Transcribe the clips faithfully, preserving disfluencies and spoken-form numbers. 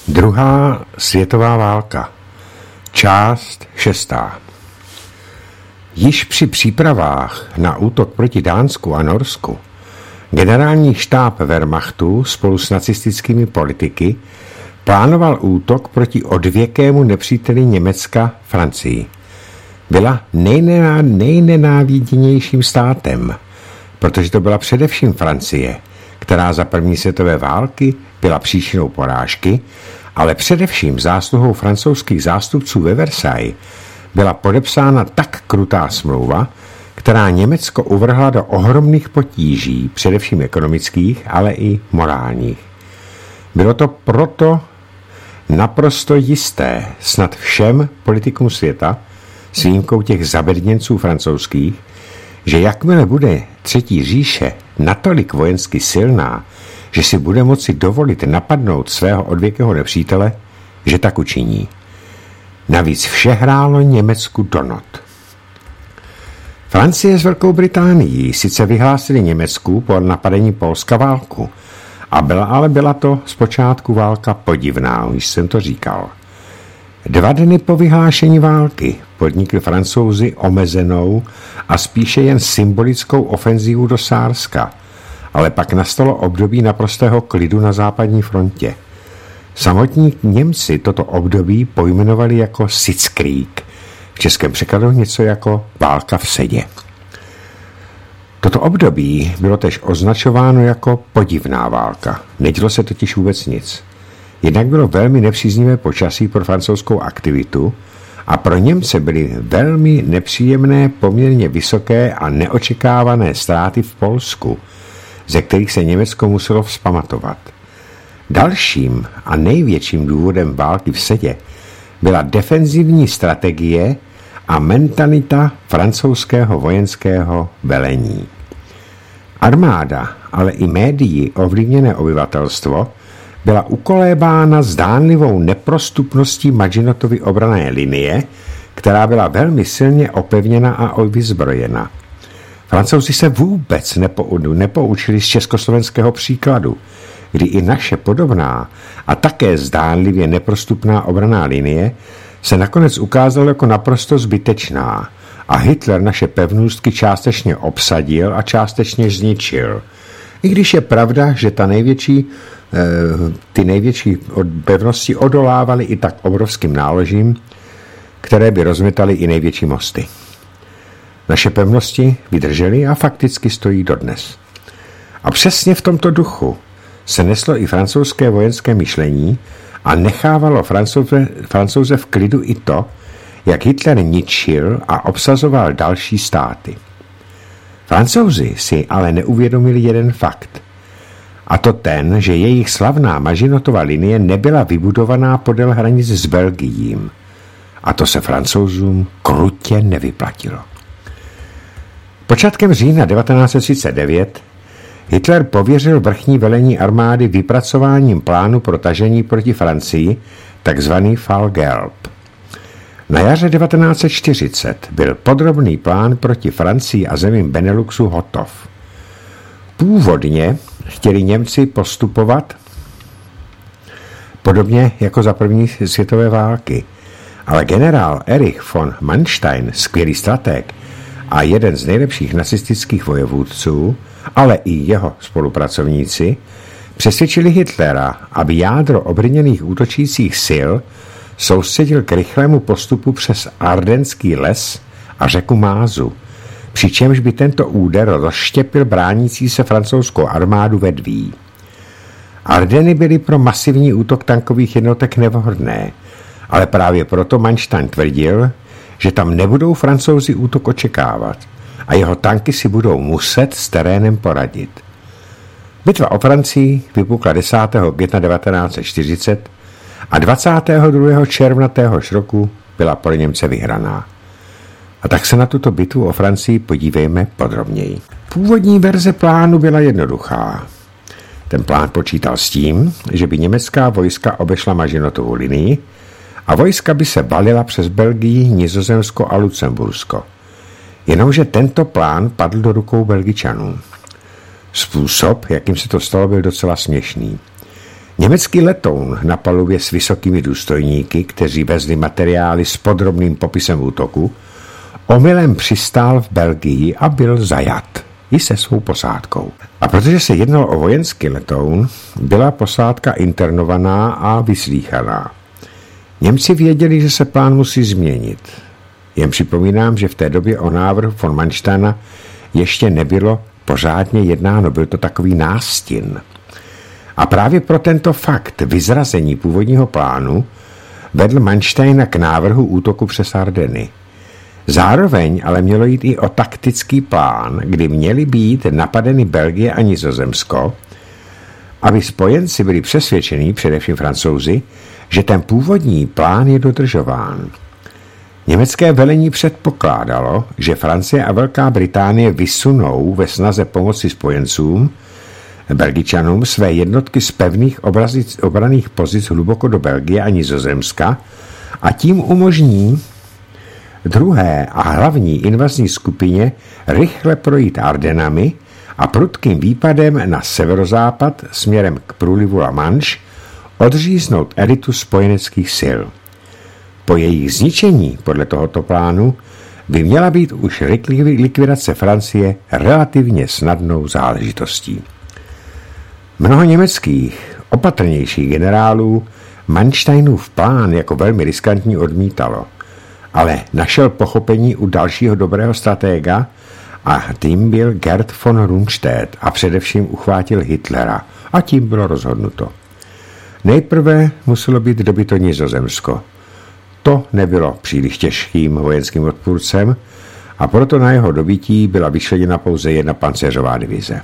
Druhá světová válka. Část šestá. Již při přípravách na útok proti Dánsku a Norsku generální štáb Wehrmachtu spolu s nacistickými politiky plánoval útok proti odvěkému nepříteli Německa, Francii. Byla nejnená, nejnenáviděnějším státem, protože to byla především Francie, která za první světové války byla příčinou porážky, ale především zásluhou francouzských zástupců ve Versailles byla podepsána tak krutá smlouva, která Německo uvrhla do ohromných potíží, především ekonomických, ale i morálních. Bylo to proto naprosto jisté snad všem politikům světa, s výjimkou těch zabedněnců francouzských, že jakmile bude Třetí říše natolik vojensky silná, že si bude moci dovolit napadnout svého odvěkého nepřítele, že tak učiní. Navíc vše hrálo Německu do not. Francie s Velkou Británií sice vyhlásili Německu po napadení Polska válku, a byla, ale byla to zpočátku válka podivná, už jsem to říkal. Dva dny po vyhlášení války podnikli Francouzi omezenou a spíše jen symbolickou ofenzívu do Sárska, ale pak nastalo období naprostého klidu na západní frontě. Samotní Němci toto období pojmenovali jako Sitzkrieg, v českém překladu něco jako válka v sedě. Toto období bylo též označováno jako podivná válka. Nedělo se totiž vůbec nic. Jednak bylo velmi nepříznivé počasí pro francouzskou aktivitu a pro Němce byly velmi nepříjemné, poměrně vysoké a neočekávané ztráty v Polsku, ze kterých se Německo muselo vzpamatovat. Dalším a největším důvodem války v sedě byla defenzivní strategie a mentalita francouzského vojenského velení. Armáda, ale i médií ovlivněné obyvatelstvo byla ukolébána zdánlivou neprostupností Maginotovy obranné linie, která byla velmi silně opevněna a vyzbrojena. Francouzi se vůbec nepo, nepoučili z československého příkladu, kdy i naše podobná a také zdánlivě neprostupná obranná linie se nakonec ukázala jako naprosto zbytečná a Hitler naše pevnostky částečně obsadil a částečně zničil. I když je pravda, že ta největší, ty největší pevnosti odolávaly i tak obrovským náložím, které by rozmetaly i největší mosty. Naše pevnosti vydržely a fakticky stojí dodnes. A přesně v tomto duchu se neslo i francouzské vojenské myšlení a nechávalo Francouze, Francouze v klidu i to, jak Hitler ničil a obsazoval další státy. Francouzi si ale neuvědomili jeden fakt, a to ten, že jejich slavná Maginotova linie nebyla vybudovaná podél hranic s Belgiím. A to se Francouzům krutě nevyplatilo. Počátkem října devatenáct set třicet devět Hitler pověřil vrchní velení armády vypracováním plánu pro tažení proti Francii, takzvaný Fall Gelb. Na jaře devatenáct set čtyřicet byl podrobný plán proti Francii a zemím Beneluxu hotov. Původně chtěli Němci postupovat podobně jako za první světové války, ale generál Erich von Manstein, skvělý stratég a jeden z nejlepších nacistických vojevůdců, ale i jeho spolupracovníci, přesvědčili Hitlera, aby jádro obrněných útočících sil soustředil k rychlému postupu přes Ardenský les a řeku Mázu, přičemž by tento úder rozštěpil bránící se francouzskou armádu ve dví. Ardeny byly pro masivní útok tankových jednotek nevhodné, ale právě proto Manstein tvrdil, že tam nebudou Francouzi útok očekávat a jeho tanky si budou muset s terénem poradit. Bitva o Francii vypukla desátého května devatenáct set čtyřicet a dvacátého druhého června téhož roku byla pro Němce vyhraná. A tak se na tuto bitvu o Francii podívejme podrobněji. Původní verze plánu byla jednoduchá. Ten plán počítal s tím, že by německá vojska obešla Maginotovu linii a vojska by se balila přes Belgii, Nizozemsko a Lucembursko. Jenomže tento plán padl do rukou Belgičanů. Způsob, jakým se to stalo, byl docela směšný. Německý letoun na palubě s vysokými důstojníky, kteří vezli materiály s podrobným popisem útoku, omylem přistál v Belgii a byl zajat i se svou posádkou. A protože se jednalo o vojenský letoun, byla posádka internovaná a vyslýchaná. Němci věděli, že se plán musí změnit. Jen připomínám, že v té době o návrhu von Mansteina ještě nebylo pořádně jednáno, byl to takový nástin. A právě pro tento fakt vyzrazení původního plánu vedl Mansteina k návrhu útoku přes Ardeny. Zároveň ale mělo jít i o taktický plán, kdy měly být napadeny Belgie a Nizozemsko, aby spojenci byli přesvědčení, především Francouzi, že ten původní plán je dodržován. Německé velení předpokládalo, že Francie a Velká Británie vysunou ve snaze pomoci spojencům, Belgičanům, své jednotky z pevných obrazic, obraných pozic hluboko do Belgie a Nizozemska a tím umožní druhé a hlavní invazní skupině rychle projít Ardenami a prudkým výpadem na severozápad směrem k průlivu La Manche odříznout elitu spojeneckých sil. Po jejich zničení podle tohoto plánu by měla být už likvidace Francie relativně snadnou záležitostí. Mnoho německých opatrnějších generálů Mansteinův plán jako velmi riskantní odmítalo, ale našel pochopení u dalšího dobrého stratega a tím byl Gerd von Rundstedt a především uchvátil Hitlera a tím bylo rozhodnuto. Nejprve muselo být dobyto Nizozemsko. To nebylo příliš těžkým vojenským odpůrcem a proto na jeho dobytí byla vyčleněna pouze jedna pancéřová divize.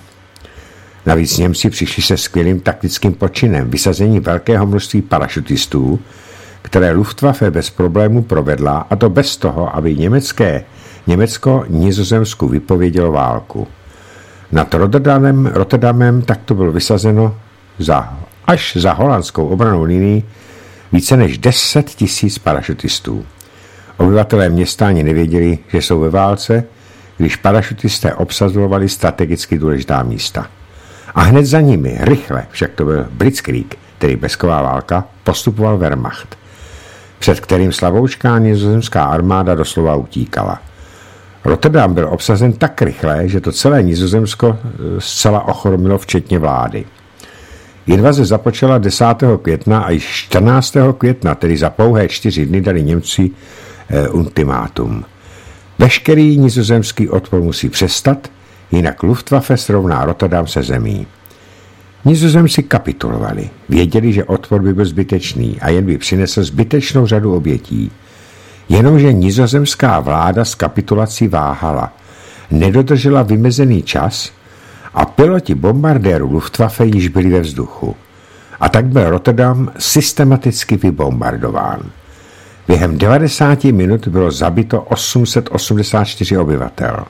Navíc Němci přišli se skvělým taktickým počinem vysazení velkého množství parašutistů, které Luftwaffe bez problémů provedla, a to bez toho, aby německé, Německo Nizozemsku vypovědělo válku. Nad Rotterdamem, Rotterdamem takto bylo vysazeno za, až za holandskou obranou linii více než deset tisíc parašutistů. Obyvatelé města ani nevěděli, že jsou ve válce, když parašutisté obsazovali strategicky důležitá místa. A hned za nimi, rychle, však to byl Blitzkrieg, tedy blesková válka, postupoval Wehrmacht, před kterým slavoučká nizozemská armáda doslova utíkala. Rotterdam byl obsazen tak rychle, že to celé Nizozemsko zcela ochromilo, včetně vlády. Invaze započala desátého května a již čtrnáctého května, tedy za pouhé čtyři dny, dali Němci e, ultimátum. Veškerý nizozemský odpor musí přestat, jinak Luftwaffe srovná Rotterdam se zemí. Nizozemci kapitulovali. Věděli, že odpor by byl zbytečný a jen by přinesl zbytečnou řadu obětí. Jenomže nizozemská vláda s kapitulací váhala. Nedodržela vymezený čas a piloti bombardérů Luftwaffe již byli ve vzduchu. A tak byl Rotterdam systematicky vybombardován. Během devadesáti minut bylo zabito osm set osmdesát čtyři obyvatel.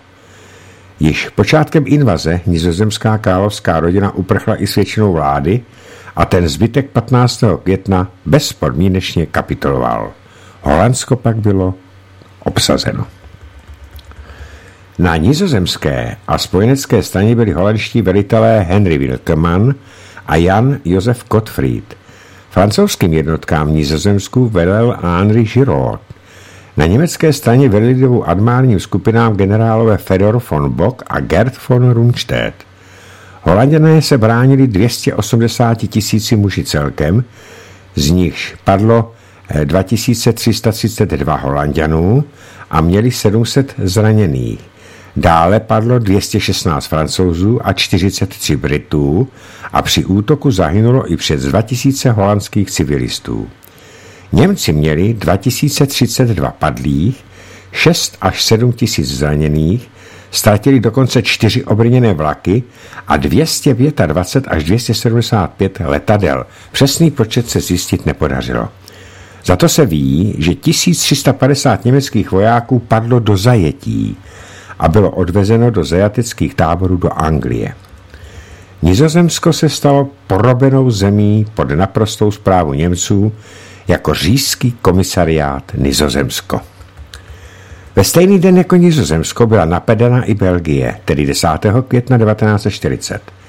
Již počátkem invaze nizozemská královská rodina uprchla i s většinou vlády a ten zbytek patnáctého května bezpodmínečně kapituloval. Holandsko pak bylo obsazeno. Na nizozemské a spojenecké straně byli holandští velitelé Henry Wilkeman a Jan Josef Gottfried. Francouzským jednotkám v Nizozemsku velel Henri Giraud. Na německé straně velili armádním skupinám generálové Fedor von Bock a Gerd von Rundstedt. Holanďané se bránili dvě stě osmdesát tisíci muži celkem, z nichž padlo dva tisíce tři sta třicet dva Holanďanů a měli sedm set zraněných. Dále padlo dvě stě šestnáct Francouzů a čtyřicet tři Britů a při útoku zahynulo i přes dva tisíce holandských civilistů. Němci měli dva tisíce třicet dva padlých, šest až sedm tisíc zraněných, ztratili dokonce čtyři obrněné vlaky a dvě stě dvacet pět až dvě stě sedmdesát pět letadel. Přesný počet se zjistit nepodařilo. Za to se ví, že tisíc tři sta padesát německých vojáků padlo do zajetí a bylo odvezeno do zajateckých táborů do Anglie. Nizozemsko se stalo porobenou zemí pod naprostou správu Němců jako říšský komisariát Nizozemsko. Ve stejný den jako Nizozemsko byla napadena i Belgie, tedy desátého května devatenáct set čtyřicet.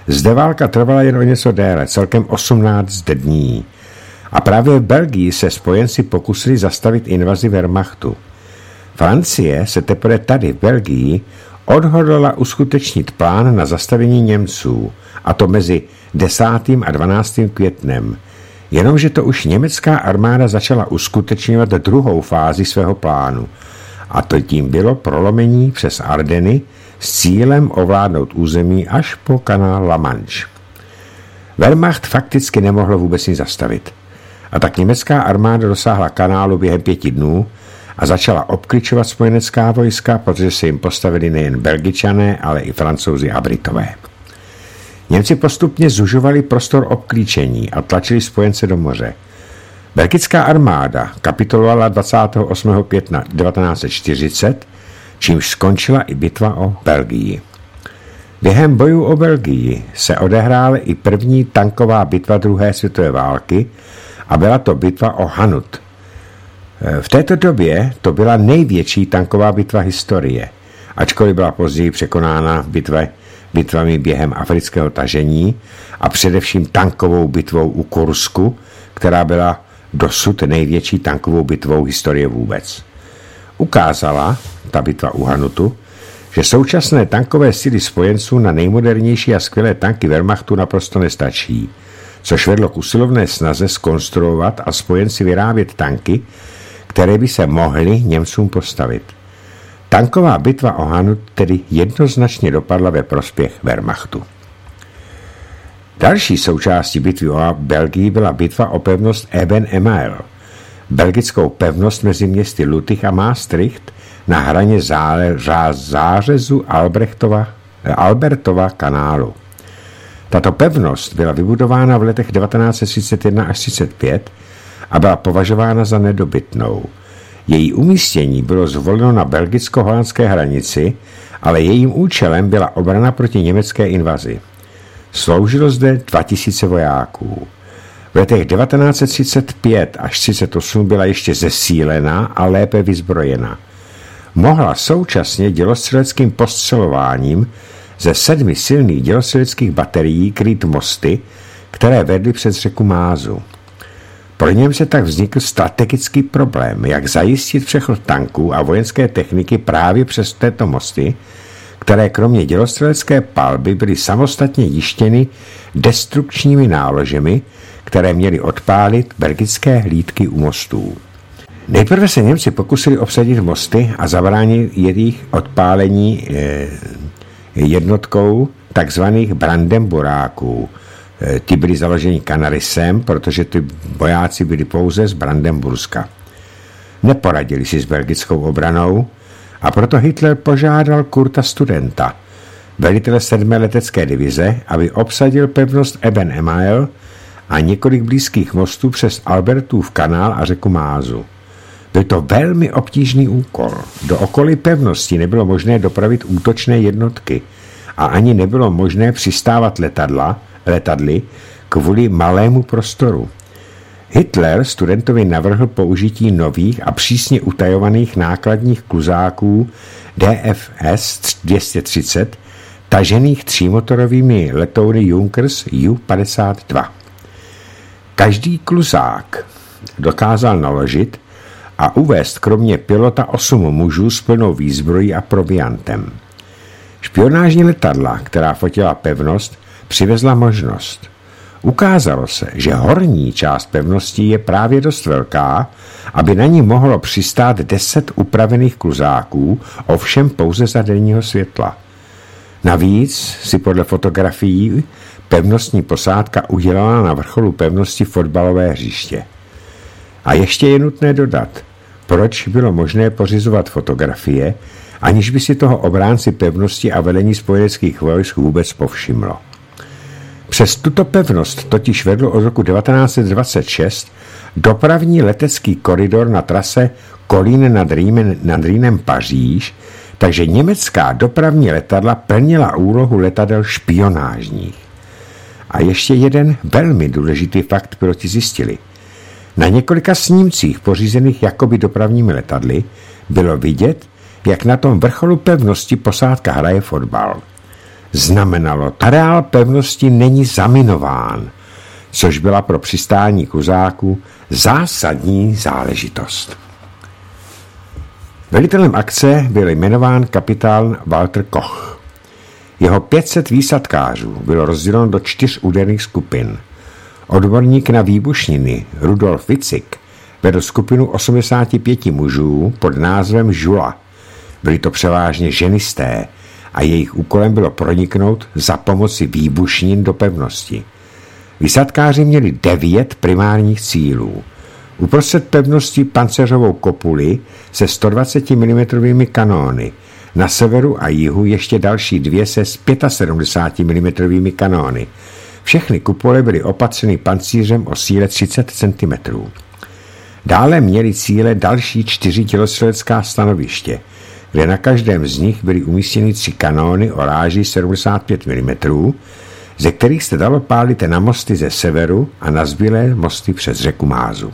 Zde válka trvala jen o něco déle, celkem osmnáct dní. A právě v Belgii se spojenci pokusili zastavit invazi Wehrmachtu. Francie se teprve tady v Belgii odhodlala uskutečnit plán na zastavení Němců, a to mezi desátým a dvanáctým květnem. Jenomže to už německá armáda začala uskutečňovat druhou fázi svého plánu, a to tím bylo prolomení přes Ardeny s cílem ovládnout území až po kanál La Manche. Wehrmacht fakticky nemohlo vůbec nic zastavit. A tak německá armáda dosáhla kanálu během pěti dnů a začala obkličovat spojenecká vojska, protože se jim postavili nejen Belgičané, ale i Francouzi a Britové. Němci postupně zužovali prostor obklíčení a tlačili spojence do moře. Belgická armáda kapitulovala dvacátého osmého května devatenáct set čtyřicet, čímž skončila i bitva o Belgii. Během bojů o Belgii se odehrála i první tanková bitva druhé světové války a byla to bitva o Hanut. V této době to byla největší tanková bitva historie, ačkoliv byla později překonána bitvě, bitvami během afrického tažení a především tankovou bitvou u Kursku, která byla dosud největší tankovou bitvou historie vůbec. Ukázala ta bitva u Hanutu, že současné tankové síly spojenců na nejmodernější a skvělé tanky Wehrmachtu naprosto nestačí, což vedlo k usilovné snaze zkonstruovat a spojenci vyrábět tanky, které by se mohly Němcům postavit. Tanková bitva o Hanut tedy jednoznačně dopadla ve prospěch Wehrmachtu. Další součástí bitvy o Belgii byla bitva o pevnost Eben-Emael, belgickou pevnost mezi městy Lutych a Maastricht na hraně zářezu Albrechtova, Albertova kanálu. Tato pevnost byla vybudována v letech devatenáct set třicet jedna až třicet pět a byla považována za nedobytnou. Její umístění bylo zvoleno na belgicko-holandské hranici, ale jejím účelem byla obrana proti německé invazi. Sloužilo zde dva tisíce vojáků. V letech devatenáct set třicet pět až třicet osm byla ještě zesílená a lépe vyzbrojena. Mohla současně dělostřeleckým postřelováním ze sedmi silných dělostřeleckých baterií krýt mosty, které vedly přes řeku Mázu. Pro Němce tak vznikl strategický problém, jak zajistit přechod tanků a vojenské techniky právě přes této mosty, které kromě dělostřelecké palby byly samostatně jištěny destrukčními náložemi, které měly odpálit belgické hlídky u mostů. Nejprve se Němci pokusili obsadit mosty a zabránit jejich odpálení jednotkou takzvaných Brandenburáků. Ty byly založeni Canarisem, protože ty vojáci byli pouze z Brandenburska. Neporadili si s belgickou obranou a proto Hitler požádal Kurta Studenta, velitele sedmé letecké divize, aby obsadil pevnost Eben-Emael a několik blízkých mostů přes Albertův kanál a řeku Mázu. Byl to velmi obtížný úkol. Do okolí pevnosti nebylo možné dopravit útočné jednotky a ani nebylo možné přistávat letadla, letadly kvůli malému prostoru. Hitler Studentovi navrhl použití nových a přísně utajovaných nákladních kluzáků D F S dvě stě třicet, tažených třímotorovými letouny Junkers U padesát dva. Každý kluzák dokázal naložit a uvést kromě pilota osm mužů s plnou výzbrojí a proviantem. Špionážní letadla, která fotila pevnost, přivezla možnost. Ukázalo se, že horní část pevnosti je právě dost velká, aby na ní mohlo přistát deset upravených kluzáků, ovšem pouze za denního světla. Navíc si podle fotografií pevnostní posádka udělala na vrcholu pevnosti fotbalové hřiště. A ještě je nutné dodat, proč bylo možné pořizovat fotografie, aniž by si toho obránci pevnosti a velení spojeneckých vojsk vůbec povšimlo. Přes tuto pevnost totiž vedl od roku devatenáct set dvacet šest dopravní letecký koridor na trase Kolín nad Rýnem, nad Rýnem Paříž, takže německá dopravní letadla plnila úlohu letadel špionážních. A ještě jeden velmi důležitý fakt piloti zjistili. Na několika snímcích pořízených jakoby dopravními letadly bylo vidět, jak na tom vrcholu pevnosti posádka hraje fotbal. znamenalo, areál pevnosti není zaminován, což byla pro přistání kluzáků zásadní záležitost. Velitelem akce byl jmenován kapitán Walter Koch. Jeho pět set výsadkářů bylo rozděleno do čtyř úderných skupin. Odborník na výbušniny Rudolf Witzig vedl skupinu osmdesáti pěti mužů pod názvem Žula. Byli to převážně ženisté a jejich úkolem bylo proniknout za pomoci výbušnin do pevnosti. Výsadkáři měli devět primárních cílů. Uprostřed pevnosti pancéřovou kopuli se sto dvacet milimetrů kanóny, na severu a jihu ještě další dvě se sedmdesát pět milimetrů kanóny. Všechny kupole byly opatřeny pancířem o síle třicet centimetrů. Dále měli cíle další čtyři tělostřelecká stanoviště, kde na každém z nich byly umístěny tři kanóny o ráži sedmdesát pět milimetrů, ze kterých se dalo pálit na mosty ze severu a na zbylé mosty přes řeku Mázu.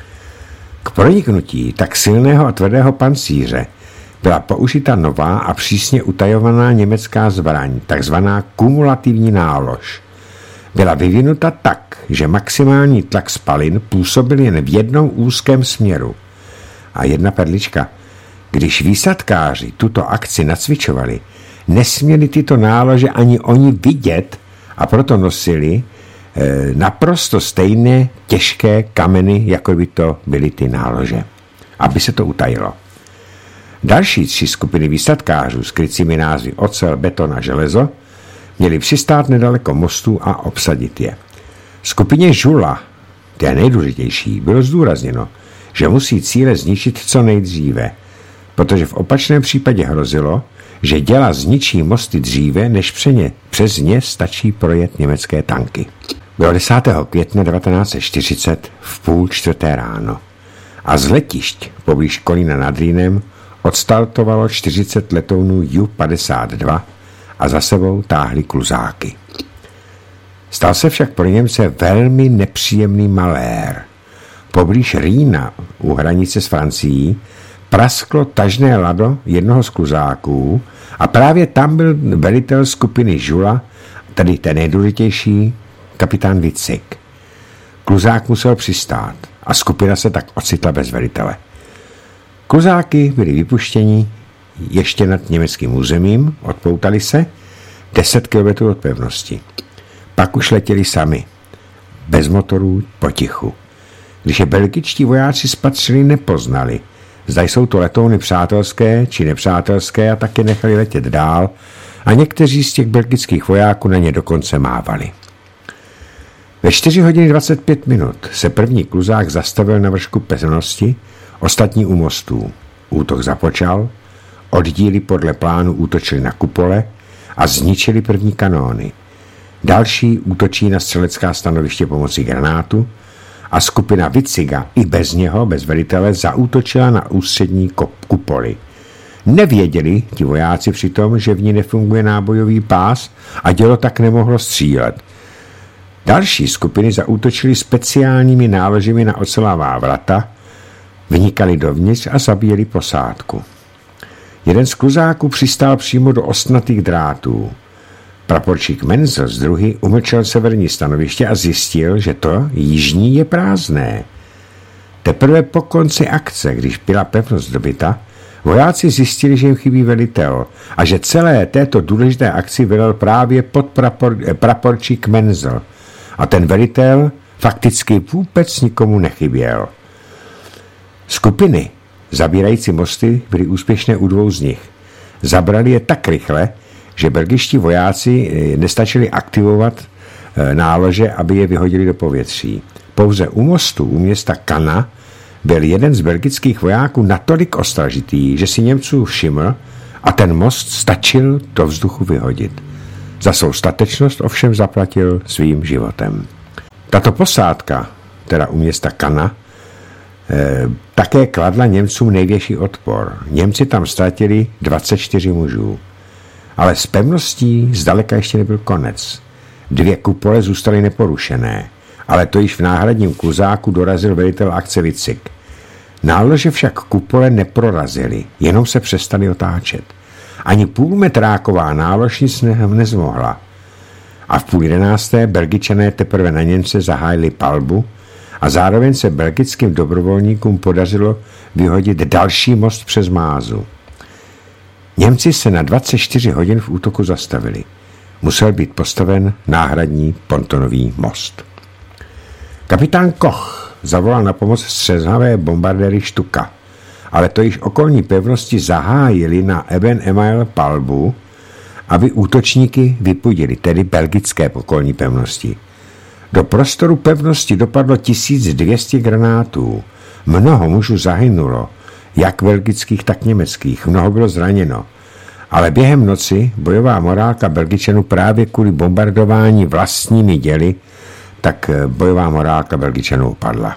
K proniknutí tak silného a tvrdého pancíře byla použita nová a přísně utajovaná německá zbraň, takzvaná kumulativní nálož. Byla vyvinuta tak, že maximální tlak spalin působil jen v jednom úzkém směru. A jedna perlička, když výsadkáři tuto akci nacvičovali, nesměli tyto nálože ani oni vidět a proto nosili e, naprosto stejné těžké kameny, jako by to byly ty nálože, aby se to utajilo. Další tři skupiny výsadkářů s krycími názvy ocel, beton a železo měli přistát nedaleko mostů a obsadit je. Skupině Žula, té nejdůležitější, bylo zdůrazněno, že musí cíle zničit co nejdříve, protože v opačném případě hrozilo, že děla zničí mosty dříve, než přeně, přes ně stačí projet německé tanky. Bylo desátého května devatenáct set čtyřicet v půl čtvrté ráno a z letišť poblíž Kolína nad Rýnem odstartovalo čtyřicet letounů Ju padesát dva a za sebou táhly kluzáky. Stal se však pro Němce velmi nepříjemný malér. Poblíž Rýna u hranice s Francií prasklo tažné lado jednoho z kluzáků a právě tam byl velitel skupiny Žula, tedy ten nejdůležitější, kapitán Witzig. Kluzák musel přistát a skupina se tak ocitla bez velitele. Kluzáky byli vypuštěni ještě nad německým územím, odpoutali se deset kilometrů od pevnosti. Pak už letěli sami, bez motorů, potichu. Když je belgičtí vojáci spatřili, nepoznali, zda jsou to letouny přátelské či nepřátelské, a taky nechali letět dál a někteří z těch belgických vojáků na ně dokonce mávali. Ve čtyři hodiny dvacet pět minut se první kluzák zastavil na vršku pevnosti, ostatní u mostů. Útok započal, oddíly podle plánu útočili na kupole a zničili první kanóny. Další útočí na střelecká stanoviště pomocí granátu a skupina Witziga i bez něho, bez velitele, zaútočila na ústřední kupoly. Nevěděli ti vojáci přitom, že v ní nefunguje nábojový pás a dělo tak nemohlo střílet. Další skupiny zaútočily speciálními náložemi na ocelová vrata, vnikali dovnitř a zabíjeli posádku. Jeden z kluzáků přistál přímo do ostnatých drátů. Praporčík Menzel z druhy umlčel severní stanoviště a zjistil, že to jižní je prázdné. Teprve po konci akce, když byla pevnost dobyta, vojáci zjistili, že jim chybí velitel a že celé této důležité akci velel právě podprapor, praporčík Menzel. A ten velitel fakticky vůbec nikomu nechyběl. Skupiny zabírající mosty byly úspěšné u dvou z nich. Zabrali je tak rychle, že belgičtí vojáci nestačili aktivovat nálože, aby je vyhodili do povětří. Pouze u mostu u města Kana byl jeden z belgických vojáků natolik ostražitý, že si Němců všiml a ten most stačil do vzduchu vyhodit. Za svou statečnost ovšem zaplatil svým životem. Tato posádka, teda u města Kana, eh, také kladla Němcům největší odpor. Němci tam ztratili dvacet čtyři mužů. Ale s pevností zdaleka ještě nebyl konec. Dvě kupole zůstaly neporušené, ale to již v náhradním kluzáku dorazil velitel akce Witzig. Nálože však kupole neprorazily, jenom se přestaly otáčet. Ani půlmetráková nálož nic ne- nezmohla. A v půl jedenácté Belgičané teprve na Němce zahájili palbu a zároveň se belgickým dobrovolníkům podařilo vyhodit další most přes Mázu. Němci se na dvacet čtyři hodin v útoku zastavili. Musel být postaven náhradní pontonový most. Kapitán Koch zavolal na pomoc střezavé bombardéry Štuka, ale to již okolní pevnosti zahájili na Eben Emael palbu, aby útočníky vypudili, tedy belgické okolní pevnosti. Do prostoru pevnosti dopadlo tisíc dvě stě granátů. Mnoho mužů zahynulo, jak belgických, tak německých. Mnoho bylo zraněno. Ale během noci bojová morálka Belgičanů právě kvůli bombardování vlastními děly, tak bojová morálka Belgičanů upadla.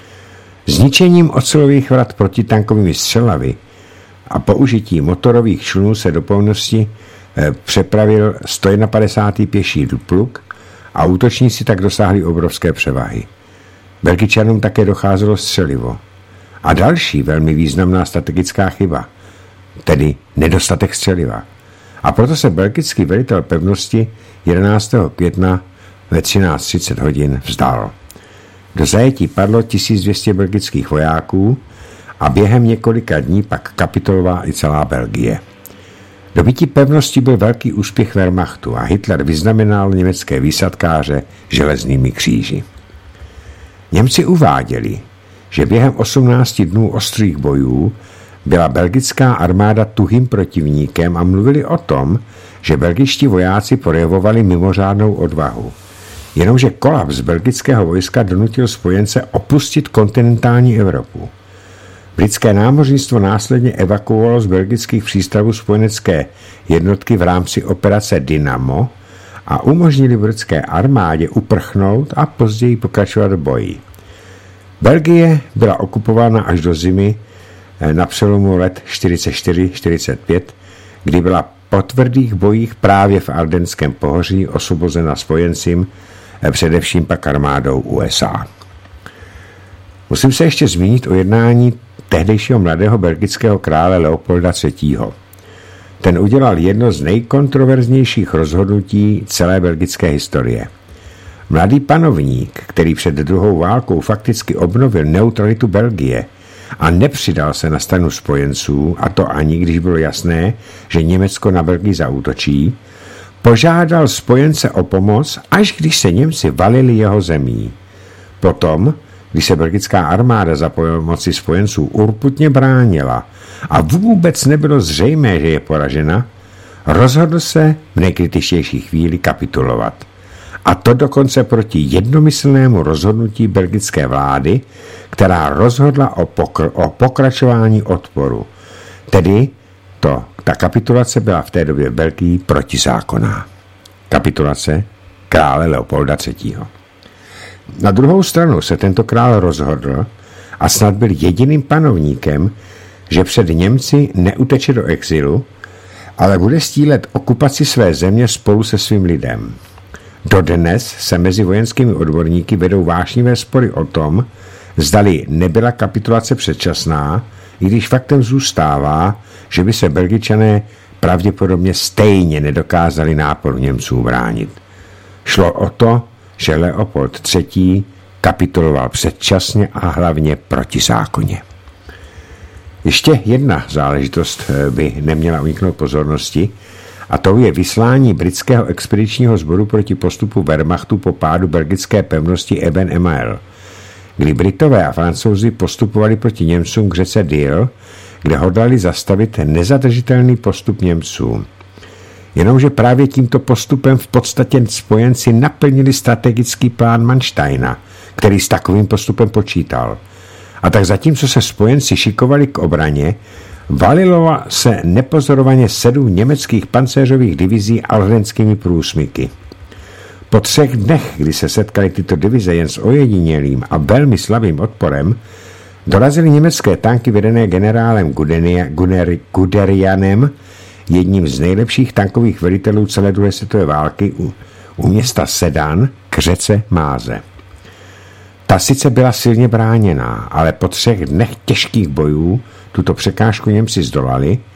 Zničením ocelových vrat protitankovými střelavy a použití motorových člunů se do pevnosti přepravil sto padesát jedna pěší pluk a útočníci tak dosáhli obrovské převahy. Belgičanům také docházelo střelivo. A další velmi významná strategická chyba, tedy nedostatek střeliva. A proto se belgický velitel pevnosti jedenáctého května ve třináct třicet hodin vzdal. Do zajetí padlo tisíc dvě stě belgických vojáků a během několika dní pak kapitulovala i celá Belgie. Dobytí pevnosti byl velký úspěch Wehrmachtu a Hitler vyznamenal německé výsadkáře železnými kříži. Němci uváděli, že během osmnácti dnů ostrých bojů byla belgická armáda tuhým protivníkem a mluvili o tom, že belgičtí vojáci projevovali mimořádnou odvahu. Jenomže kolaps belgického vojska donutil spojence opustit kontinentální Evropu. Britské námořnictvo následně evakuovalo z belgických přístavů spojenecké jednotky v rámci operace Dynamo a umožnili britské armádě uprchnout a později pokračovat v boji. Belgie byla okupována až do zimy na přelomu let čtyřicet čtyři čtyřicet pět, kdy byla po tvrdých bojích právě v Ardenském pohoří osvobozena spojencím, především pak armádou U S A. Musím se ještě zmínit o jednání tehdejšího mladého belgického krále Leopolda třetího. Ten udělal jedno z nejkontroverznějších rozhodnutí celé belgické historie. Mladý panovník, který před druhou válkou fakticky obnovil neutralitu Belgie a nepřidal se na stranu spojenců, a to ani když bylo jasné, že Německo na Belgii zaútočí, požádal spojence o pomoc, až když se Němci valili jeho zemí. Potom, když se belgická armáda za pomoci spojenců urputně bránila a vůbec nebylo zřejmé, že je poražena, rozhodl se v nejkritičtější chvíli kapitulovat. A to dokonce proti jednomyslnému rozhodnutí belgické vlády, která rozhodla o, pokr- o pokračování odporu. Tedy to, ta kapitulace byla v té době v Belgii protizákonná. Kapitulace krále Leopolda třetího. Na druhou stranu se tento král rozhodl a snad byl jediným panovníkem, že před Němci neuteče do exilu, ale bude stílet okupaci své země spolu se svým lidem. Dodnes se mezi vojenskými odborníky vedou vášnivé spory o tom, zdali nebyla kapitulace předčasná, i když faktem zůstává, že by se Belgičané pravděpodobně stejně nedokázali náporu Němců bránit. Šlo o to, že Leopold třetí kapituloval předčasně a hlavně protizákonně. Ještě jedna záležitost by neměla uniknout pozornosti, a to je vyslání britského expedičního sboru proti postupu Wehrmachtu po pádu belgické pevnosti Eben Emael, kdy Britové a Francouzi postupovali proti Němcům k řece Dyle, kde hodlali zastavit nezadržitelný postup Němců. Jenomže právě tímto postupem v podstatě spojenci naplnili strategický plán Mansteina, který s takovým postupem počítal. A tak zatímco se spojenci šikovali k obraně, valilo se nepozorovaně sedm německých pancéřových divizí ardenskými průsmyky. Po třech dnech, kdy se setkali tyto divize jen s ojedinělým a velmi slabým odporem, dorazily německé tanky vedené generálem Guderianem, jedním z nejlepších tankových velitelů celé druhé světové války, u, u města Sedan k řece Máze. Ta sice byla silně bráněná, ale po třech dnech těžkých bojů tuto překážku Němci zdolali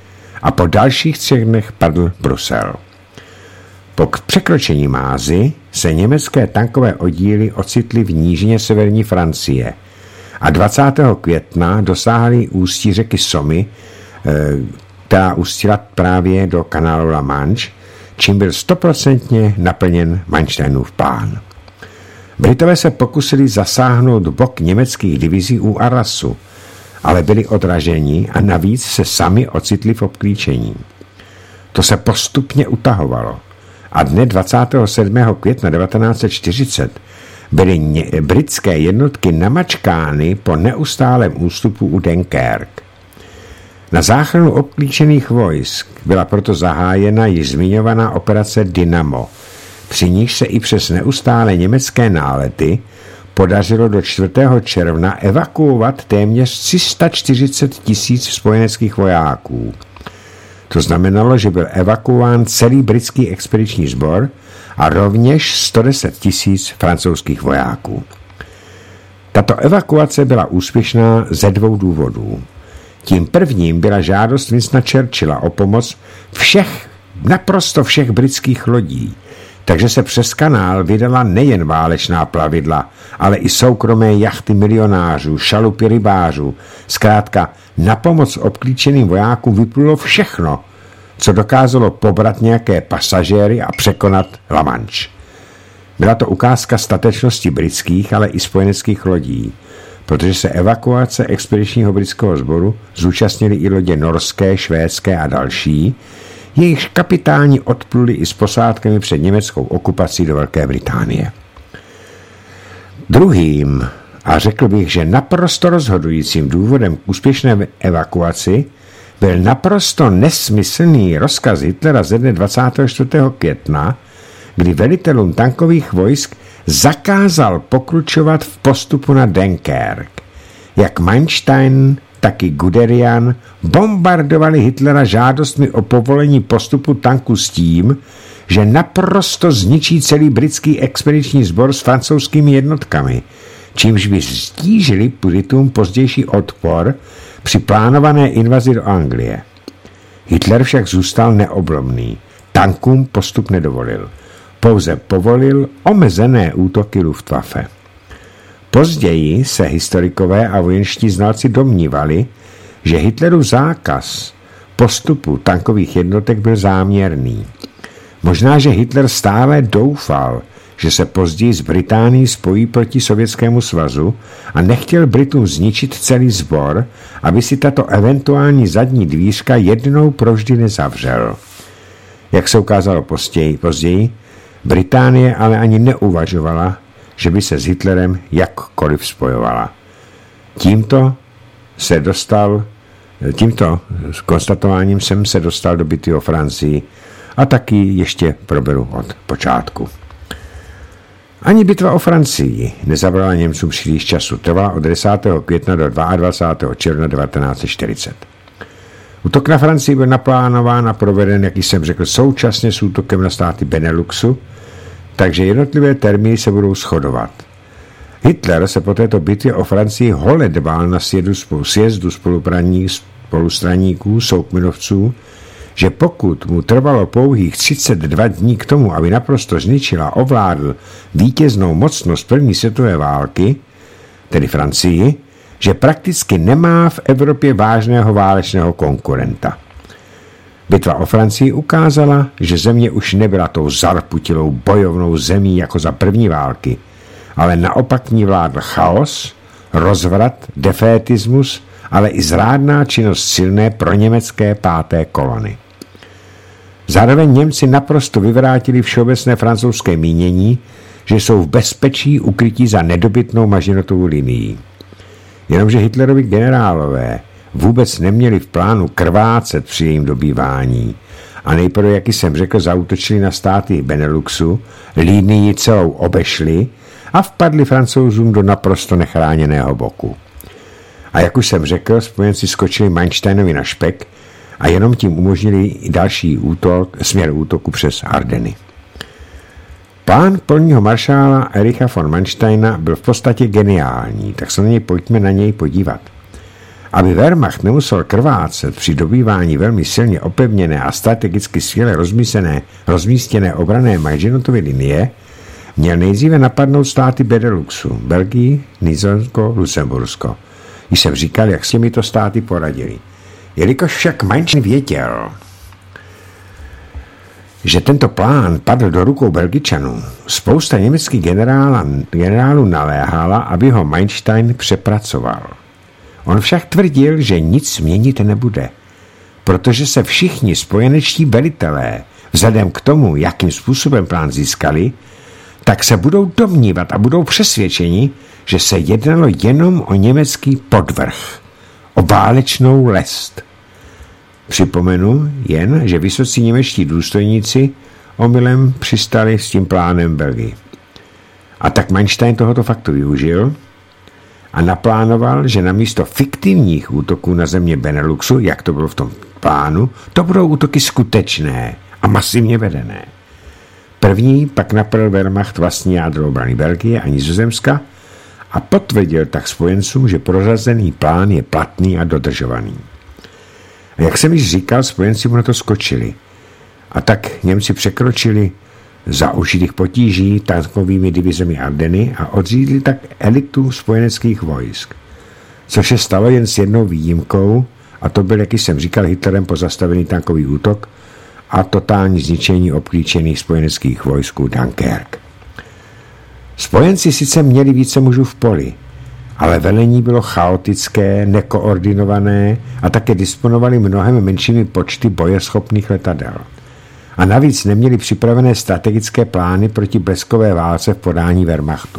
a po dalších třech dnech padl Brusel. Po překročení Mázy se německé tankové oddíly ocitly v nížině severní Francie a dvacátého května dosáhly ústí řeky Somy, která ústila právě do kanálu La Manche, čím byl stoprocentně naplněn Manšteinův plán. Britové se pokusili zasáhnout bok německých divizí u Arrasu, ale byli odraženi a navíc se sami ocitli v obklíčení. To se postupně utahovalo a dne dvacátého sedmého května devatenáct set čtyřicet byly ně- britské jednotky namačkány po neustálém ústupu u Dunkerque. Na záchranu obklíčených vojsk byla proto zahájena již zmiňovaná operace Dynamo, při níž se i přes neustálé německé nálety podařilo do čtvrtého června evakuovat téměř tři sta čtyřicet tisíc spojeneckých vojáků. To znamenalo, že byl evakuován celý britský expediční sbor a rovněž sto deset tisíc francouzských vojáků. Tato evakuace byla úspěšná ze dvou důvodů. Tím prvním byla žádost Winstona Churchilla o pomoc všech, naprosto všech britských lodí, takže se přes kanál vydala nejen válečná plavidla, ale i soukromé jachty milionářů, šalupy rybářů. Zkrátka, na pomoc obklíčeným vojákům vyplulo všechno, co dokázalo pobrat nějaké pasažéry a překonat La Manche. Byla to ukázka statečnosti britských, ale i spojeneckých lodí, protože se evakuace expedičního britského sboru zúčastnili i lodě norské, švédské a další, jejichž kapitáni odpluli i s posádkami před německou okupací do Velké Británie. Druhým, a řekl bych, že naprosto rozhodujícím důvodem k úspěšné evakuaci byl naprosto nesmyslný rozkaz Hitlera ze dne dvacátého čtvrtého května, kdy velitelům tankových vojsk zakázal pokručovat v postupu na Dunkerque. Jak Manstein, tak i Guderian bombardovali Hitlera žádostmi o povolení postupu tanku s tím, že naprosto zničí celý britský expediční sbor s francouzskými jednotkami, čímž by stížili Britům pozdější odpor při plánované invazi do Anglie. Hitler však zůstal neoblomný. Tankům postup nedovolil. Pouze povolil omezené útoky Luftwaffe. Později se historikové a vojenští znalci domnívali, že Hitlerův zákaz postupu tankových jednotek byl záměrný. Možná, že Hitler stále doufal, že se později s Británií spojí proti Sovětskému svazu a nechtěl Britům zničit celý sbor, aby si tato eventuální zadní dvířka jednou provždy nezavřel. Jak se ukázalo později, později Británie ale ani neuvažovala, že by se s Hitlerem jakkoliv spojovala. Tímto se dostal, tímto konstatováním jsem se dostal do bitvy o Francii a taky ještě proberu od počátku. Ani bitva o Francii nezabrala Němcům příliš času, trvala od desátého května do dvacátého druhého června devatenáct set čtyřicet. Útok na Francii byl naplánován a proveden, jak jsem řekl, současně s útokem na státy Beneluxu, takže jednotlivé termíny se budou shodovat. Hitler se po této bitvě o Francii holedbal na sjezdu spolustraníků, soukmenovců, že pokud mu trvalo pouhých třicet dva dní k tomu, aby naprosto zničil a ovládl vítěznou mocnost první světové války, tedy Francii, že prakticky nemá v Evropě vážného válečného konkurenta. Bitva o Francii ukázala, že země už nebyla tou zarputilou bojovnou zemí jako za první války, ale naopak ní vládl chaos, rozvrat, defétismus, ale i zrádná činnost silné proněmecké páté kolony. Zároveň Němci naprosto vyvrátili všeobecné francouzské mínění, že jsou v bezpečí ukrytí za nedobytnou Mažinotovou linií. Jenomže Hitlerovi generálové vůbec neměli v plánu krvácet při jejím dobývání a nejprve, jak jsem řekl, zaútočili na státy Beneluxu, linii celou obešli a vpadli Francouzům do naprosto nechráněného boku. A jak už jsem řekl, spojenci skočili Mansteinovi na špek a jenom tím umožnili i další útok, směr útoku přes Ardeny. Plán polního maršála Ericha von Mansteina byl v podstatě geniální, tak se na něj pojďme na něj podívat. Aby Wehrmacht nemusel krvácet při dobývání velmi silně opevněné a strategicky skvěle rozmístěné, rozmístěné obranné Maginottovy linie, měl nejdříve napadnout státy Beneluxu, Belgii, Nizozemsko, Lucembursko. Když jsem říkal, jak s těmito státy poradili. Jelikož však Manstein věděl, že tento plán padl do rukou Belgičanů, spousta německých generálů naléhala, aby ho Manstein přepracoval. On však tvrdil, že nic měnit nebude, protože se všichni spojenečtí velitelé, vzhledem k tomu, jakým způsobem plán získali, tak se budou domnívat a budou přesvědčeni, že se jednalo jenom o německý podvrh, o válečnou lest. Připomenu jen, že vysocí němečtí důstojníci omylem přistali s tím plánem Belgii. A tak Manstein tohoto faktu využil a naplánoval, že namísto fiktivních útoků na země Beneluxu, jak to bylo v tom plánu, to budou útoky skutečné a masivně vedené. První pak napadl Wehrmacht vlastní jádro obrany Belgie a Nizozemska a potvrdil tak spojencům, že prořazený plán je platný a dodržovaný. A jak jsem již říkal, spojenci mu na to skočili. A tak Němci překročili za určitých potíží tankovými divizemi Ardeny a odřídli tak elitu spojeneckých vojsk. Což se stalo jen s jednou výjimkou, a to byl, jak jsem říkal, Hitlerem pozastavený tankový útok a totální zničení obklíčených spojeneckých vojsků Dunkerque. Spojenci sice měli více mužů v poli, ale velení bylo chaotické, nekoordinované a také disponovali mnohem menšími počty bojeschopných letadel. A navíc neměli připravené strategické plány proti bleskové válce v podání Wehrmachtu.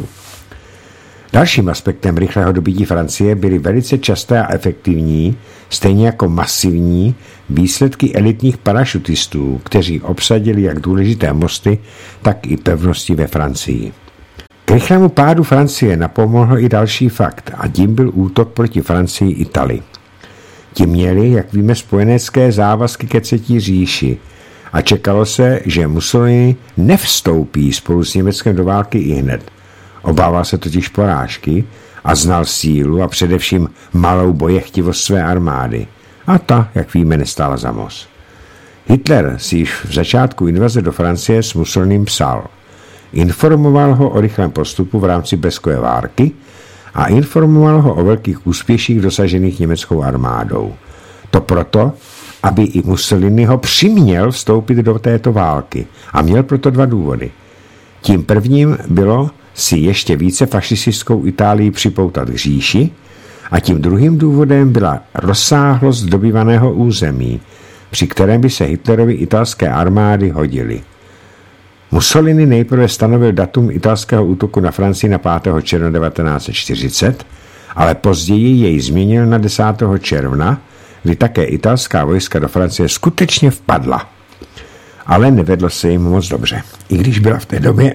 Dalším aspektem rychlého dobytí Francie byly velice časté a efektivní, stejně jako masivní, výsledky elitních parašutistů, kteří obsadili jak důležité mosty, tak i pevnosti ve Francii. K rychlému pádu Francie napomohl i další fakt, a tím byl útok proti Francii Italii. Ti měli, jak víme, spojenecké závazky ke třetí říši a čekalo se, že Mussolini nevstoupí spolu s Německem do války ihned. Obával se totiž porážky a znal sílu a především malou bojechtivost své armády. A ta, jak víme, nestála za moc. Hitler si již v začátku invaze do Francie s Mussolinem psal. Informoval ho o rychlém postupu v rámci bleskové války a informoval ho o velkých úspěších dosažených německou armádou. To proto, aby i Mussolini ho přiměl vstoupit do této války a měl proto dva důvody. Tím prvním bylo si ještě více fašistickou Itálii připoutat k říši a tím druhým důvodem byla rozsáhlost dobývaného území, při kterém by se Hitlerovi italské armády hodily. Mussolini nejprve stanovil datum italského útoku na Francii na pátého června devatenáct set čtyřicet, ale později jej změnil na desátého června, kdy také italská vojska do Francie skutečně vpadla. Ale nevedlo se jim moc dobře. I když byla v té době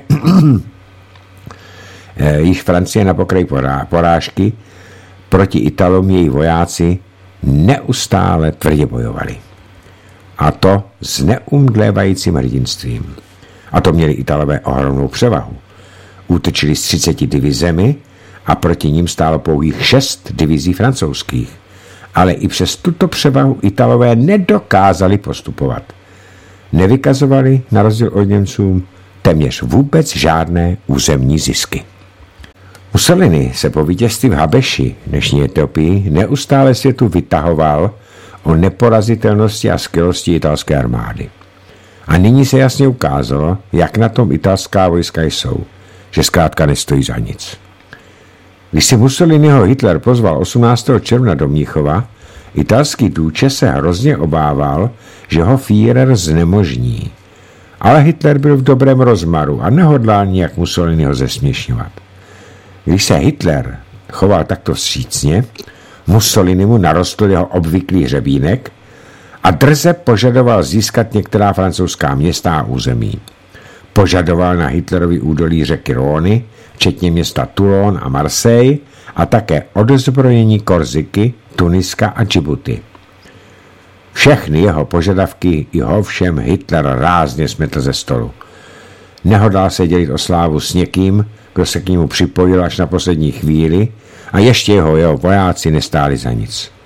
již Francie na pokraji porážky, proti Italům její vojáci neustále tvrdě bojovali. A to s neumdlévajícím hrdinstvím. A to měli Italové ohromnou převahu. Útočili s třiceti divizemi a proti ním stálo pouhých šest divizí francouzských. Ale i přes tuto převahu Italové nedokázali postupovat. Nevykazovali, na rozdíl od Němců, téměř vůbec žádné územní zisky. Mussolini se po vítězství v Habeši, dnešní Etiopii, neustále světu vytahoval o neporazitelnosti a skvělosti italské armády. A nyní se jasně ukázalo, jak na tom italská vojska jsou, že zkrátka nestojí za nic. Když si Mussoliniho Hitler pozval osmnáctého června do Mnichova, italský důče se hrozně obával, že ho Führer znemožní. Ale Hitler byl v dobrém rozmaru a nehodlal nijak Mussoliniho zesměšňovat. Když se Hitler choval takto vstřícně, Mussolini mu narostl jeho obvyklý hřebínek a drze požadoval získat některá francouzská města a území. Požadoval na Hitlerovi údolí řeky Rhôny, včetně města Toulon a Marseille, a také odzbrojení Korziky, Tuniska a Džibuty. Všechny jeho požadavky jeho všem Hitler rázně smetl ze stolu. Nehodlal se dělit o slávu s někým, kdo se k němu připojil až na poslední chvíli, a ještě jeho, jeho vojáci nestáli za nic.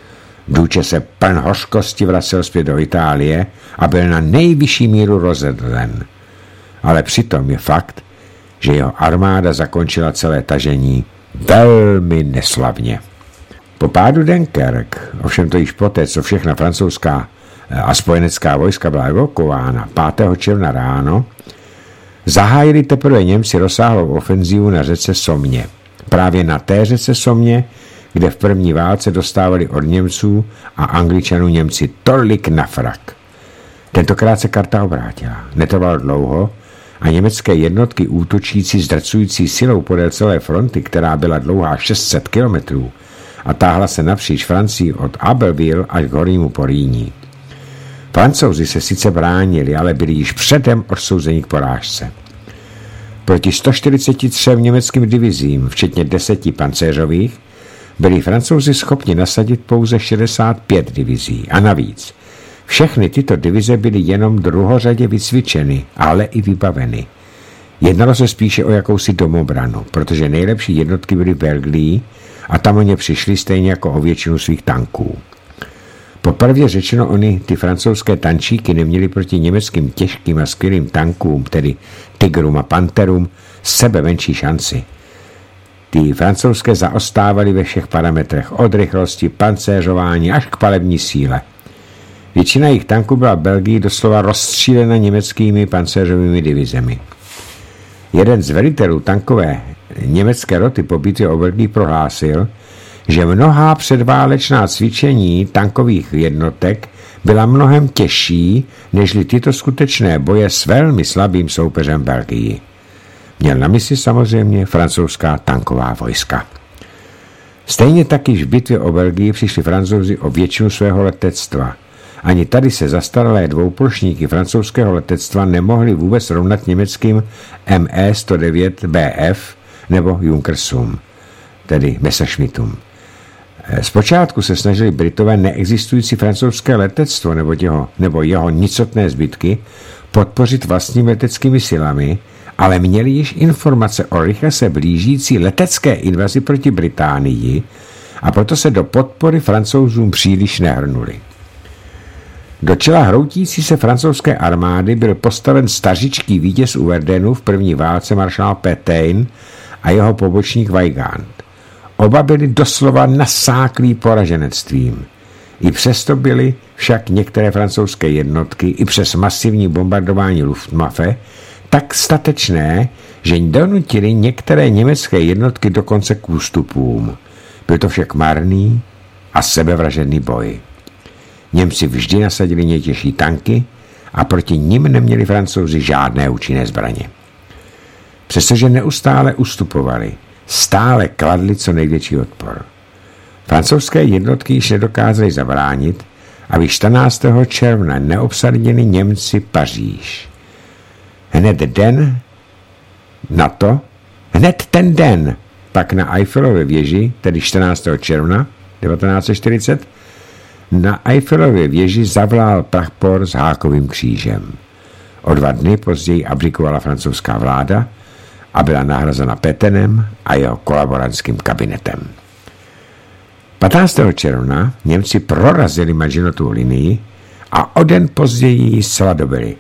Duce se pln hořkosti vracel zpět do Itálie a byl na nejvyšší míru rozedlen. Ale přitom je fakt, že jeho armáda zakončila celé tažení velmi neslavně. Po pádu Dunkerque, ovšem to již poté, co všechna francouzská a spojenecká vojska byla evakuována pátého června ráno, zahájili teprve Němci rozsáhlou ofenzívu na řece Somě. Právě na té řece Somě, kde v první válce dostávali od Němců a Angličanů Němci tolik na frak. Tentokrát se karta obrátila. Netrvalo dlouho a německé jednotky útočící zdrcující silou podél celé fronty, která byla dlouhá šest set kilometrů a táhla se napříč Francii od Abbeville až k Hornímu Porýní. Francouzi se sice bránili, ale byli již předem odsouzeni k porážce. Proti sto čtyřiceti třem německým divizím, včetně deseti pancéřových, byli Francouzi schopni nasadit pouze šedesát pět divizí. A navíc, všechny tyto divize byly jenom druhořadě vycvičeny, ale i vybaveny. Jednalo se spíše o jakousi domobranu, protože nejlepší jednotky byly v Belgii a tam o ně přišli stejně jako o většinu svých tanků. Popravdě řečeno, oni, ty francouzské tančíky, neměli proti německým těžkým a skvělým tankům, tedy Tigrům a Panterům, sebe menší šanci. Ty francouzské zaostávaly ve všech parametrech, od rychlosti, pancéřování až k palební síle. Většina jejich tanků byla v Belgii doslova rozstřílena německými pancéřovými divizemi. Jeden z velitelů tankové německé roty po bitvě o Belgii prohlásil, že mnohá předválečná cvičení tankových jednotek byla mnohem těžší, nežli tyto skutečné boje s velmi slabým soupeřem Belgii. Měl na mysli samozřejmě francouzská tanková vojska. Stejně tak již v bitvě o Belgii přišli Francouzi o většinu svého letectva. Ani tady se zastaralé dvouplošníky francouzského letectva nemohly vůbec rovnat německým M E sto devět B F nebo Junkersům, tedy Messerschmittům. Zpočátku se snažili Britové neexistující francouzské letectvo nebo jeho, nebo jeho nicotné zbytky podpořit vlastními leteckými silami, ale měli již informace o rychle se blížící letecké invazi proti Británii a proto se do podpory Francouzům příliš nehrnuli. Do čela hroutící se francouzské armády byl postaven stařičký vítěz u Verdenu v první válce maršál Pétain a jeho pobočník Weygand. Oba byli doslova nasáklí poraženectvím. I přesto byly však některé francouzské jednotky i přes masivní bombardování Luftwaffe tak statečné, že donutili některé německé jednotky dokonce k ústupům. Byl to však marný a sebevražedný boj. Němci vždy nasadili nejtěžší tanky a proti nim neměli Francouzi žádné účinné zbraně. Přestože neustále ustupovali, stále kladli co největší odpor. Francouzské jednotky již nedokázaly zabránit, aby čtrnáctého června neobsadili Němci Paříž. Hned den na to, hned ten den, pak na Eiffelově věži, tedy čtrnáctého června devatenáct set čtyřicet, na Eiffelově věži zavlál prapor s hákovým křížem. O dva dny později abdikovala francouzská vláda a byla nahrazena Pétainem a jeho kolaborantským kabinetem. patnáctého června Němci prorazili Maginotovu linii a o den později ji zcela dobili.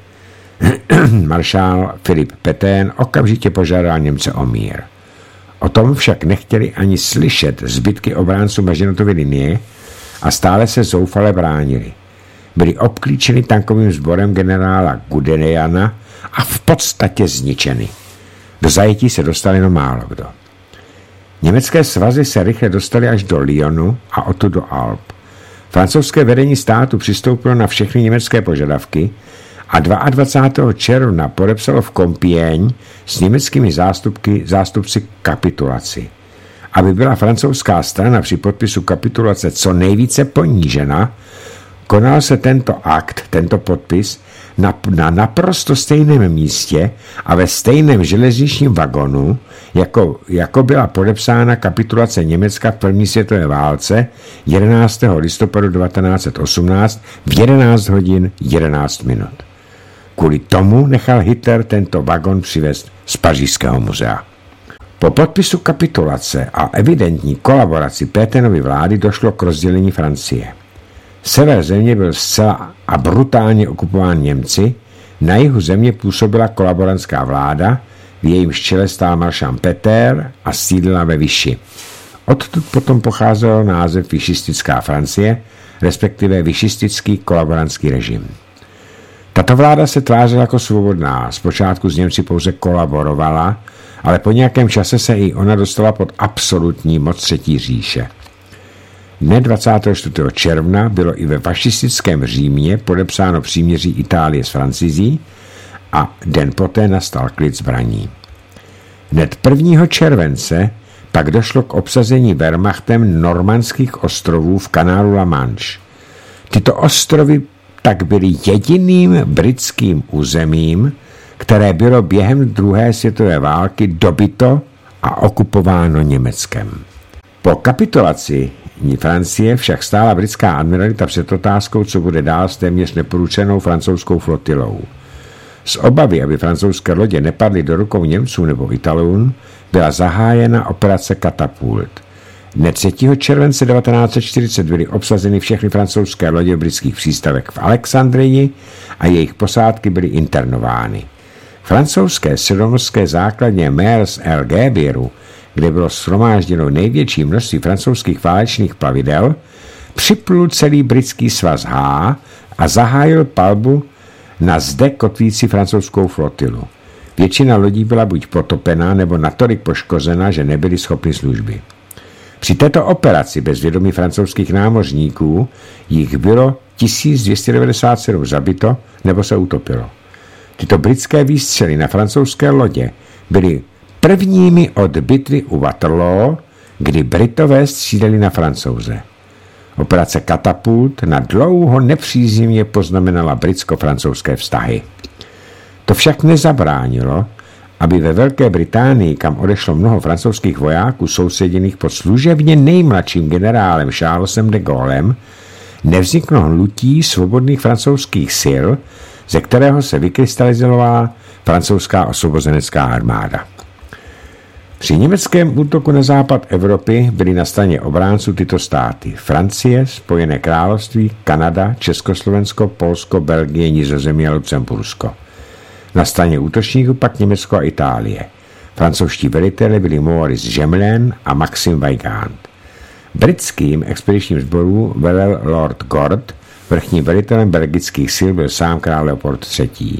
Maršál Philippe Pétain okamžitě požádal Němce o mír. O tom však nechtěli ani slyšet zbytky obránců Maginotovy linie a stále se zoufale bránili. Byli obklíčeni tankovým sborem generála Guderiana a v podstatě zničeni. Do zajetí se dostal jenom málo kdo. Německé svazy se rychle dostaly až do Lyonu a odtud do Alp. Francouzské vedení státu přistoupilo na všechny německé požadavky a dvacátého druhého června podepsalo v Compiègne s německými zástupky, zástupci kapitulaci. Aby byla francouzská strana při podpisu kapitulace co nejvíce ponížena, konal se tento akt, tento podpis, na, na naprosto stejném místě a ve stejném železničním vagonu, jako, jako byla podepsána kapitulace Německa v první světové válce jedenáctého listopadu devatenáct set osmnáct v jedenáct hodin jedenáct minut. Kvůli tomu nechal Hitler tento vagon přivést z Pařížského muzea. Po podpisu kapitulace a evidentní kolaboraci Pétainovy vlády došlo k rozdělení Francie. Sever země byl zcela a brutálně okupován Němci, na jihu země působila kolaborantská vláda, v jejímž čele stál maršál Péter a sídlila ve Vichy. Odtud potom pocházel název višistická Francie, respektive višistický kolaborantský režim. Tato vláda se tvářila jako svobodná, zpočátku s Němci pouze kolaborovala, ale po nějakém čase se i ona dostala pod absolutní moc Třetí říše. Dne dvacátého čtvrtého června bylo i ve fašistickém Římě podepsáno příměří Itálie s Francií a den poté nastal klid zbraní. Hned prvního července pak došlo k obsazení Wehrmachtem normandských ostrovů v kanálu La Manche. Tyto ostrovy tak byly jediným britským územím, které bylo během druhé světové války dobyto a okupováno Německem. Po kapitulaci Francie však stála britská admiralita před otázkou, co bude dál s téměř neporučenou francouzskou flotilou. Z obavy, aby francouzské lodě nepadly do rukou Němců nebo Italům, byla zahájena operace Katapult. Dne třetího července devatenáct set čtyřicet byly obsazeny všechny francouzské lodě v britských přístavech v Alexandrii a jejich posádky byly internovány. Francouzské středomořské základně Mers el Gébiru, kde bylo shromážděno největší množství francouzských válečných plavidel, připlul celý britský svaz H a zahájil palbu na zde kotvící francouzskou flotilu. Většina lodí byla buď potopená nebo natolik poškozena, že nebyly schopny služby. Při této operaci bez vědomí francouzských námořníků jich bylo tisíc dvě stě devadesát sedm zabito nebo se utopilo. Tyto britské výstřely na francouzské lodě byly prvními od bitvy u Waterloo, kdy Britové střídali na Francouze. Operace Katapult na dlouho nepříznivě poznamenala britsko-francouzské vztahy. To však nezabránilo, aby ve Velké Británii, kam odešlo mnoho francouzských vojáků soustředěných pod služebně nejmladším generálem Charlesem de Gaulem, nevzniklo hnutí svobodných francouzských sil, ze kterého se vykrystalizovala francouzská osvobozenecká armáda. Při německém útoku na západ Evropy byly na straně obránců tyto státy: Francie, Spojené království, Kanada, Československo, Polsko, Belgie, Nizozemí a Lucembursko. Na straně útočníků pak Německo a Itálie. Francouzští velitelé byli Maurice Gamelin a Maxim Weygand. Britským expedičním sborům velel Lord Gord, vrchním velitelem belgických sil byl sám král Leopold třetí.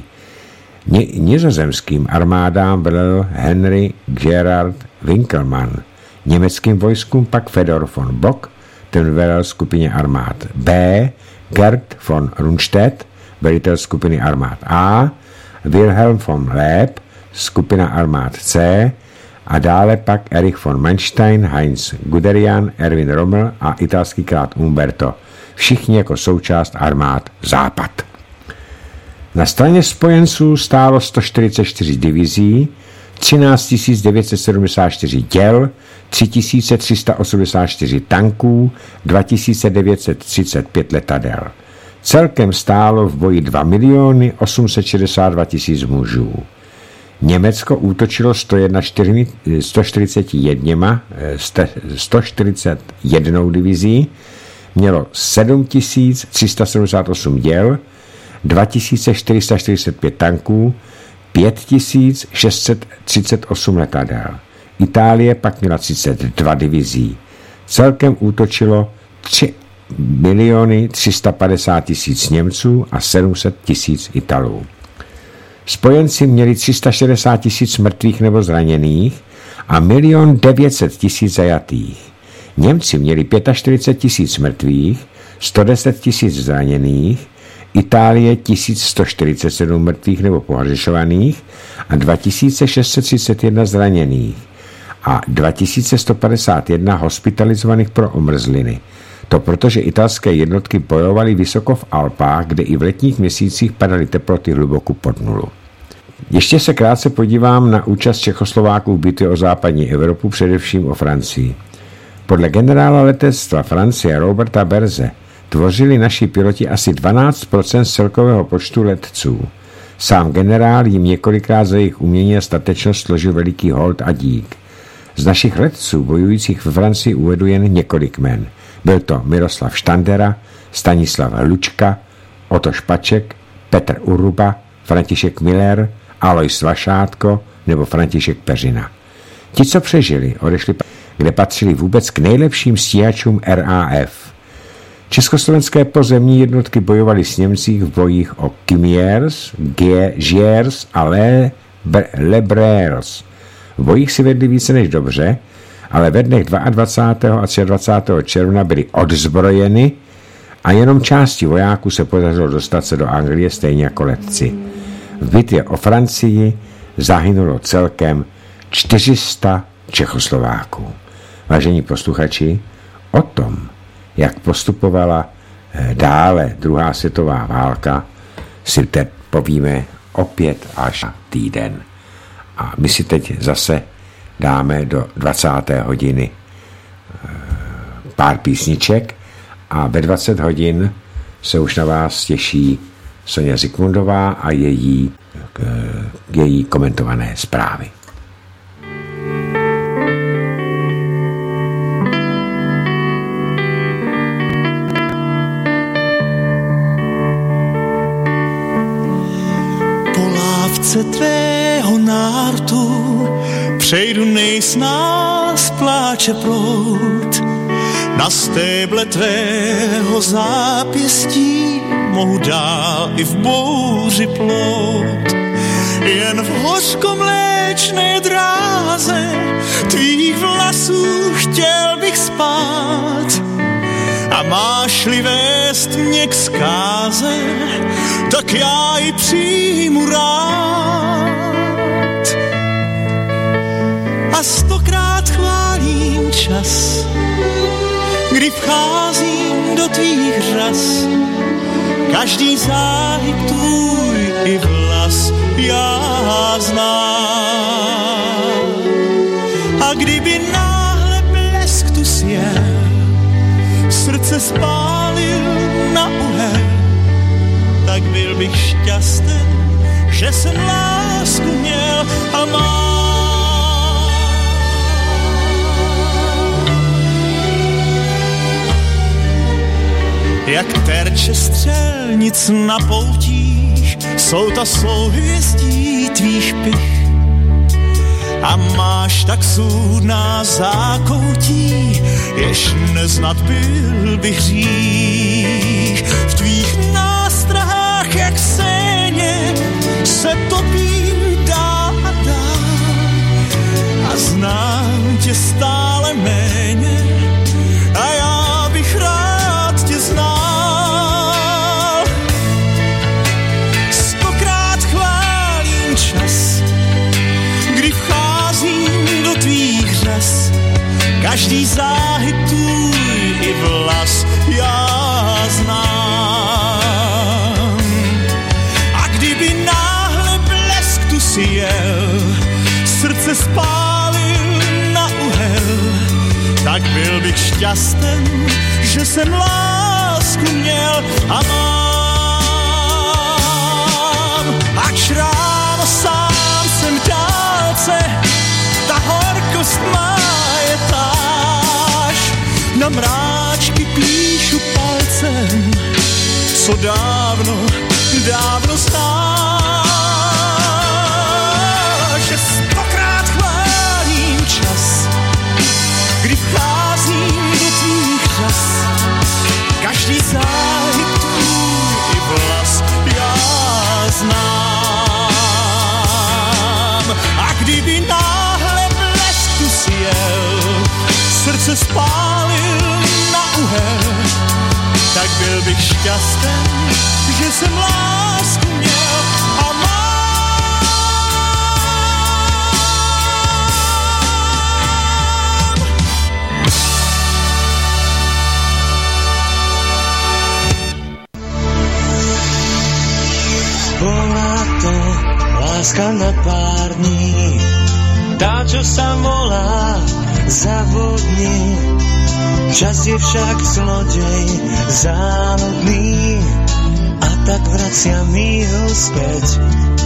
Nizozemským armádám velel Henry Gerard Winkelmann, německým vojskům pak Fedor von Bock, ten velel skupině armád B, Gerd von Rundstedt, velitel skupiny armád A, Wilhelm von Leeb, skupina armád C a dále pak Erich von Manstein, Heinz Guderian, Erwin Rommel a italský král Umberto, všichni jako součást armád Západ. Na straně spojenců stálo sto čtyřicet čtyři divizí, třináct tisíc devět set sedmdesát čtyři děl, tři tisíce tři sta osmdesát čtyři tanků, dva tisíce devět set třicet pět letadel. Celkem stálo v boji dva miliony osm set šedesát dva tisíc mužů. Německo útočilo sto čtyřicet jedna divizí, mělo sedm tisíc tři sta sedmdesát osm děl, dva tisíce čtyři sta čtyřicet pět tanků, pět tisíc šest set třicet osm letadel. Itálie pak měla třicet dva divizí. Celkem útočilo tři miliony tři sta padesát tisíc Němců a sedm set tisíc Italů. Spojenci měli tři sta šedesát tisíc mrtvých nebo zraněných a milion devět set tisíc zajatých. Němci měli čtyřicet pět tisíc mrtvých, sto deset tisíc zraněných, Itálie tisíc sto čtyřicet sedm mrtvých nebo pohřešovaných a dva tisíce šest set třicet jedna zraněných a dva tisíce sto padesát jedna hospitalizovaných pro omrzliny. To protože italské jednotky bojovaly vysoko v Alpách, kde i v letních měsících padaly teploty hluboko pod nulu. Ještě se krátce podívám na účast Čechoslováků v bitvě o západní Evropu, především o Francii. Podle generála letectva Francie Roberta Berze tvořili naši piloti asi dvanáct procent z celkového počtu letců. Sám generál jim několikrát za jejich umění a statečnost složil veliký hold a dík. Z našich letců bojujících ve Francii uvedu jen několik jmen. Byl to Miroslav Štandera, Stanislav Hlučka, Oto Špaček, Petr Uruba, František Miller, Alois Vašátko nebo František Peřina. Ti, co přežili, odešli, kde patřili vůbec k nejlepším stíhačům R A F. Československé pozemní jednotky bojovaly s Němci v bojích o Kimiers, Giers a Le, Le Brers. V bojích si vedli více než dobře, ale ve dnech dvacátého druhého a dvacátého třetího června byly odzbrojeny a jenom části vojáků se podařilo dostat se do Anglie stejně jako letci. V bitvě o Francii zahynulo celkem čtyři sta Čechoslováků. Vážení posluchači, o tom, jak postupovala dále druhá světová válka, si teď povíme opět až týden. A my si teď zase dáme do dvacáté hodiny pár písniček a ve dvacet hodin se už na vás těší Soňa Zikmundová a její, její komentované zprávy. Tvého nártu přejdu nejsnáz pláče proud. Na stéble tvého zápěstí mohu dál i v bouři plout. Jen v hořkomléčné dráze tvých vlasů chtěl bych spát. A máš-li vést mě k zkáze, tak já ji přijmu rád. A stokrát chválím čas, kdy vcházím do tvých řas. Každý záhyb tvůj i vlas já znám. A kdyby náhle blesk tu sjel, srdce spálil na uhel, tak byl bych šťasten, že jsem lásku měl a mám. Jak terče střelnic na poutích, jsou ta souhvězdí tvých pich. A máš tak soudná zákoutí, jež neznat byl bych hřích. V tvých nástrahách, jak séně, se topím dál a dál. A znám tě stále méně, a já bych rád tě znal. Stokrát chválím čas, kdy vcházím do tvých řas. Každý záhyb tvůj i vlas já znám. A kdyby náhle blesk tu sjel, srdce spálil na uhel, tak byl bych šťasten, že jsem lásku měl a mám. Ač ráno sám jsem v dálce, ta horkost má je táž. Na mráčky píšu palcem, co dávno, dávno znáš. Že stokrát chválím čas, kdy vcházím do tvých řas. Každý záhyb tvůj i vlas já znám. A kdyby náhle blesk tu sjel, srdce spálil na uhel, tak byl bych šťasten, že jsem lásku měl a mám. Bola to láska na pár dní, tá, čo sa volá zavodni. Čas je však zlodej záludný, a tak vracia mi ho späť.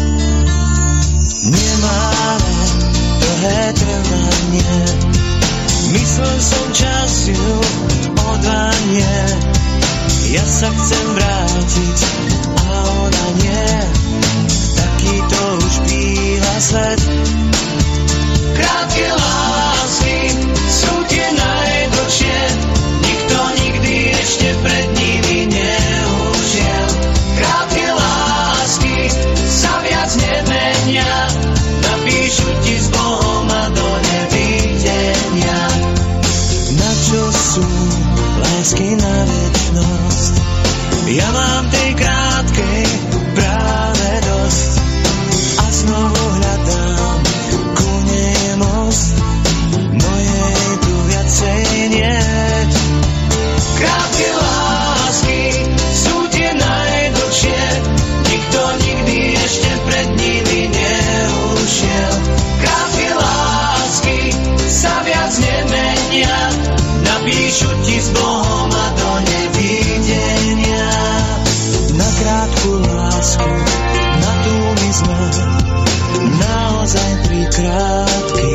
Nemáme dlhé trvanie, Myslel som čas ju odvanie, ja sa chcem vrátiť a ona nie. Taký to už býva svet. Krátke lásky sú tie najdlhšie, nikto nikdy ešte pred nimi neušiel. Krátke lásky sa viac nemenia, napíšu ti s Bohom a do nevidenia. Na čo sú lásky na večnosť? Ja mám tej krátkej práve dosť a znovu hľadám ku nej most, no jej tu viacej niet. Krátke lásky sú tie najdlhšie, nikto nikdy ešte pred nimi neušiel. Krátke lásky sa viac nemenia, napíšu ti s Bohom a do nevidenia. Na krátku lásku, na tú my sme naozaj prikrátky.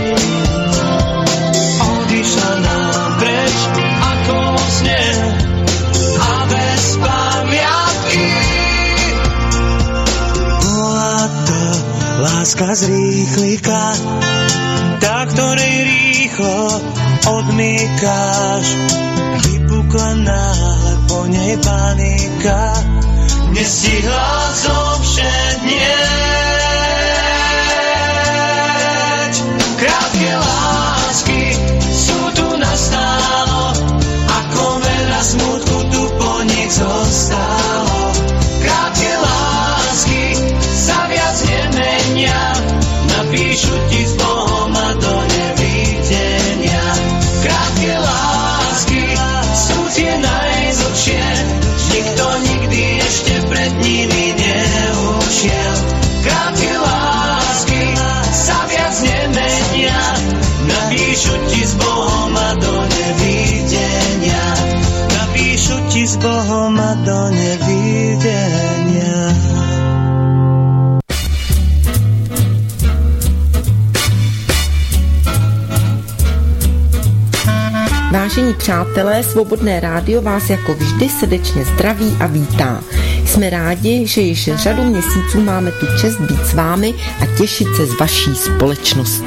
Odišla nám preč ako vo sne a bez pamiatky. Bola to láska z rýchlika, tá, ktorej rýchlo odmykáš. Vypukla náhle po nej panika, nestihla som všednieť. Krátke lásky sú tu nastálo, ako veľa smutku tu po nich zostalo. Krátke lásky sa viac nemenia, napíšu ti s Bohom a do nevidenia. Krátke lásky sú tie najzlhšie, nikto nikdy ešte pred nimi neušiel. Krátke lásky sa viac nemenia, napíšu ti s Bohom a do nevidenia. Napíšu ti s Bohom a do nevidenia. Vážení přátelé, Svobodné rádio vás jako vždy srdečně zdraví a vítá. Jsme rádi, že již řadu měsíců máme tu čest být s vámi a těšit se z vaší společnosti.